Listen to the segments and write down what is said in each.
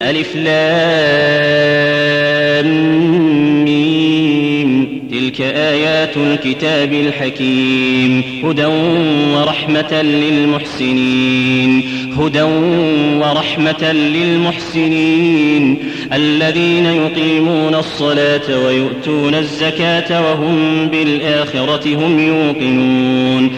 ألف لام ميم تلك آيات الكتاب الحكيم هدى ورحمة للمحسنين الذين يقيمون الصلاة ويؤتون الزكاة وهم بالآخرة هم يوقنون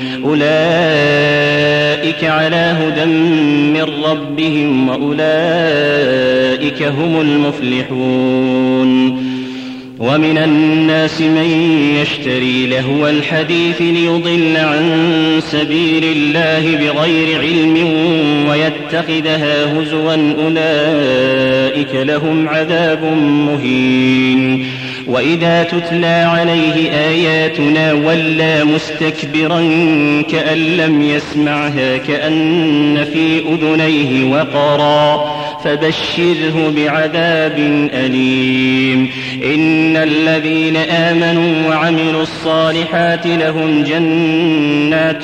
أولئك على هدى من ربهم وأولئك هم المفلحون ومن الناس من يشتري لهو الحديث ليضل عن سبيل الله بغير علم ويتخذها هزوا أولئك لهم عذاب مهين وإذا تتلى عليه آياتنا ولى مستكبرا كأن لم يسمعها كأن في أذنيه وقرا فبشره بعذاب أليم إن الذين آمنوا وعملوا الصالحات لهم جنات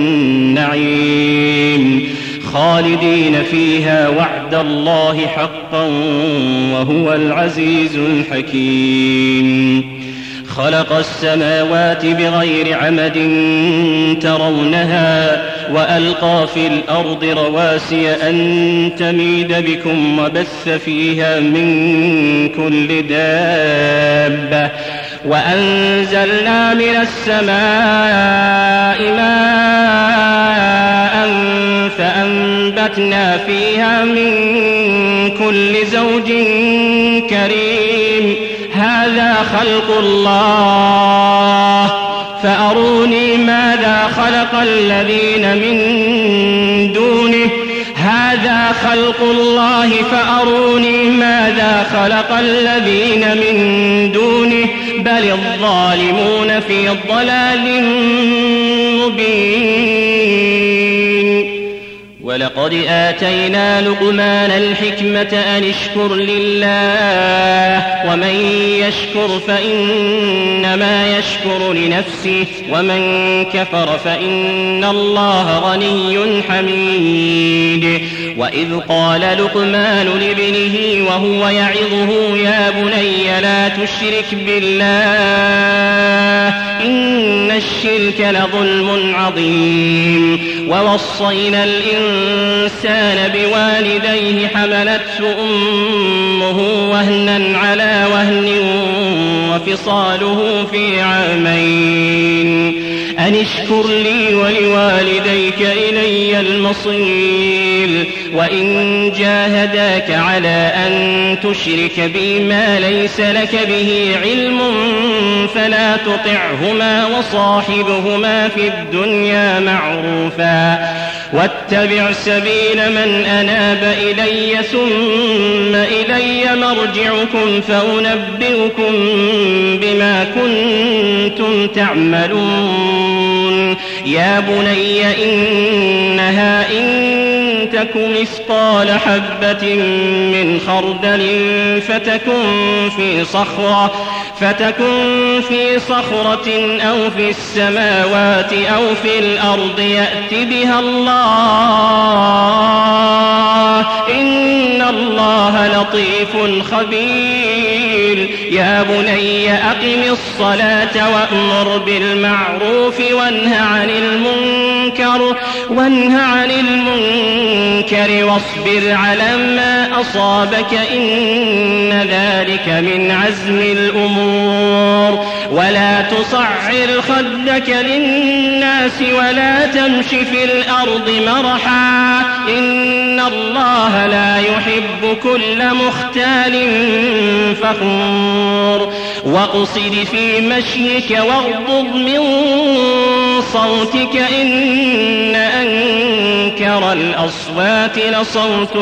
النعيم خالدين فيها وعد الله حقا وهو العزيز الحكيم خلق السماوات بغير عمد ترونها وألقى في الأرض رواسي أن تميد بكم وبث فيها من كل دابة وأنزلنا من السماء ماء فأنبتنا فيها من كل زوج كريم هذا خلق الله فأروني ماذا خلق الذين من دونه هذا خلق الله فأروني ماذا خلق الذين من دونه بل الظالمون في ضلال مبين ولقد آتينا لقمان الحكمة أن اشكر لله ومن يشكر فإنما يشكر لنفسه ومن كفر فإن الله غني حميد وإذ قال لقمان لابنه وهو يعظه يا بني لا تشرك بالله إن الشرك لظلم عظيم ووصينا الإنسان بوالديه حملته أمه وهنا على وهن وفصاله في عامين أن اشكر لي ولوالديك إلي المصير وإن جاهداك على أن تشرك بي ما ليس لك به علم فلا تطعهما وصاحبهما في الدنيا معروفا واتبع سبيل من أناب إلي ثم إلي مرجعكم فأنبئكم بما كنتم تعملون يا بني إنها إن تك مثقال حبة من خردل فتكن في صخرة أو في السماوات أو في الأرض يأت بها الله إن الله لطيف خبير يا بني أقم الصلاة وأمر بالمعروف وانه عن المنكر واصبر على ما أصابك إن ذلك من عزم الأمور ولا تصعر خدك للناس ولا تمش في الأرض مرحا إن الله لا يحب كل مختال فخور واقصد في مشيك واغضض من صوتك إن أنكر الأصوات لصوت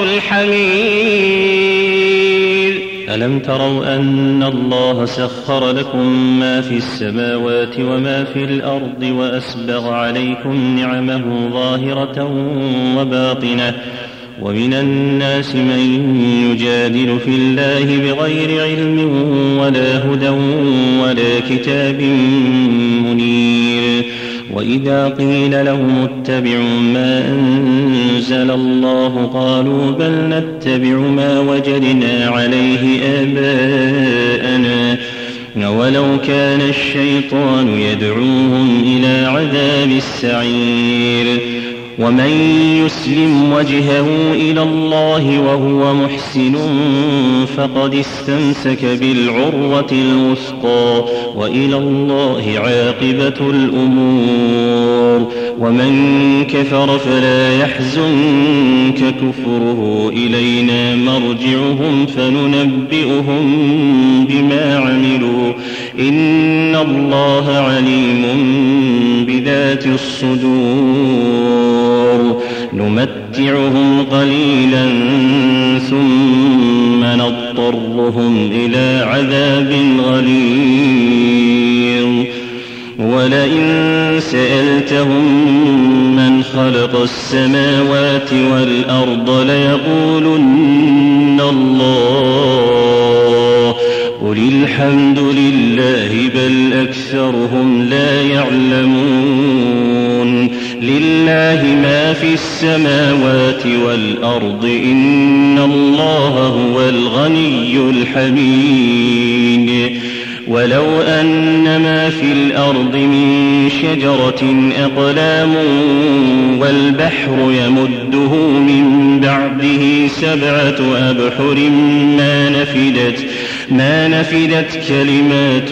الحمير ألم تروا أن الله سخر لكم ما في السماوات وما في الأرض وأسبغ عليكم نعمه ظاهرة وباطنة ومن الناس من يجادل في الله بغير علم ولا هدى ولا كتاب منير وإذا قيل لهم اتبعوا ما أنزل الله قالوا بل نتبع ما وجدنا عليه آباءنا ولو كان الشيطان يدعوهم إلى عذاب السعير ومن يسلم وجهه إلى الله وهو محسن فقد استمسك بالعروة الوثقى وإلى الله عاقبة الأمور ومن كفر فلا يحزنك كفره إلينا مرجعهم فننبئهم بما عملوا إن الله عليم بذات الصدور نمتعهم قليلا ثم نضطرهم إلى عذاب غليظ ولئن سألتهم من خلق السماوات والأرض ليقولن الله قل الحمد لله بل أكثرهم لا يعلمون لله ما في السماوات والأرض إن الله هو الغني الحميد ولو أن ما في الأرض من شجرة أقلام والبحر يمده من بعده 7 أبحر ما نفدت كلمات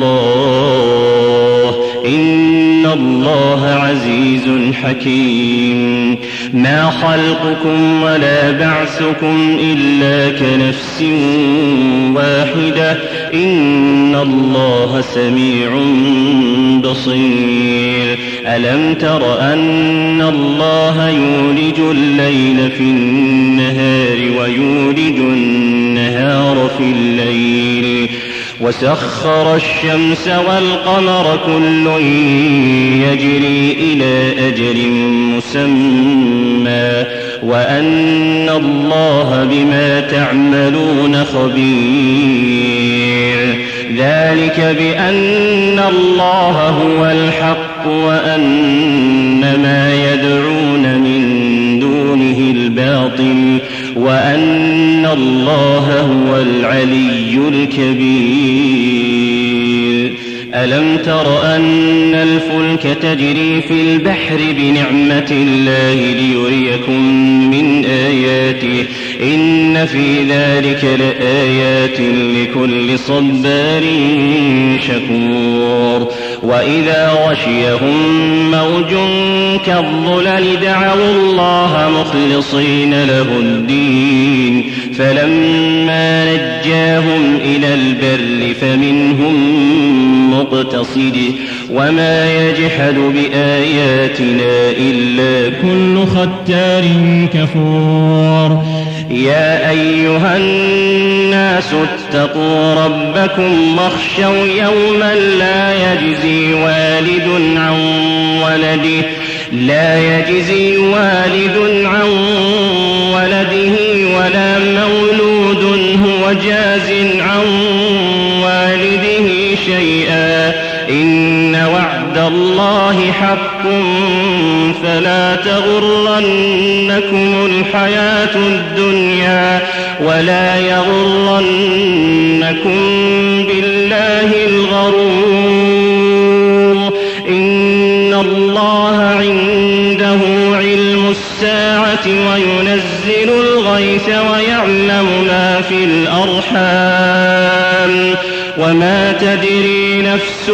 الله إن الله عزيز حكيم ما خلقكم ولا بعثكم إلا كنفس واحدة إن الله سميع بصير ألم تر أن الله يولج الليل في النهار ويولج النهار في الليل وسخر الشمس والقمر كل يجري إلى أجل مسمى وأن الله بما تعملون خبير ذلك بأن الله هو الحق وأن ما يدعون من دونه الباطل وأن الله هو العلي الكبير ألم تر أن الفلك تجري في البحر بنعمة الله ليريكم من آياته إن في ذلك لآيات لكل صبار شكور وإذا غشيهم موج كالظلل دعوا الله مخلصين له الدين فلما نجاهم إلى البر فمنهم مقتصد وما يجحد بآياتنا إلا كل ختار كفور يا أيها الناس اتقوا ربكم واخشوا يوما لا يجزي والد عن ولده ولا مولود هو جاز عن والده شيئا إن وعد الله حق فلا تغرنكم الحياة الدنيا ولا يغرنكم بالله الغرور إن الله عنده علم الساعة وينزل الغيث ويعلم ما في الأرحام وما تدري نفس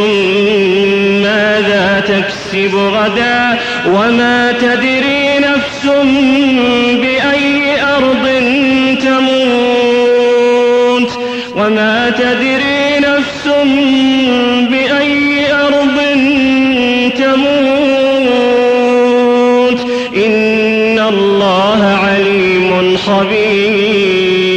ماذا تكسب غدا وما تدري نفس بأي أرض تموت وما تدري نفس بأي أرض تموت إن الله عليم خبير